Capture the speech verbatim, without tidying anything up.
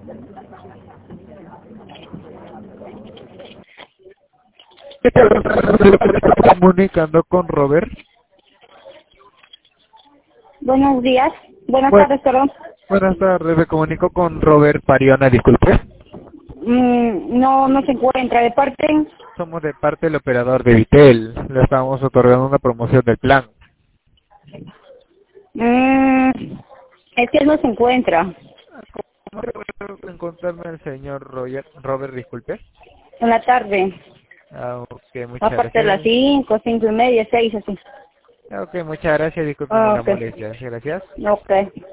Comunicando con Robert. Buenos días. Buenas Bu tardes, perdón. Buenas tardes, me comunico con Robert Pariona, disculpe. Mm, no, no se encuentra. ¿De parte? Somos de parte del operador de Vitel. Le estamos otorgando una promoción del plan. Mm, es que él no se encuentra. ¿Cómo puedo encontrarme al señor Roger, Robert, disculpe? En la tarde. Ah, ok, muchas Aparte de las gracias. cinco, cinco y media, seis, así. Ah, ok, muchas gracias, disculpe Ah, la ok. molestia. Gracias. Ok.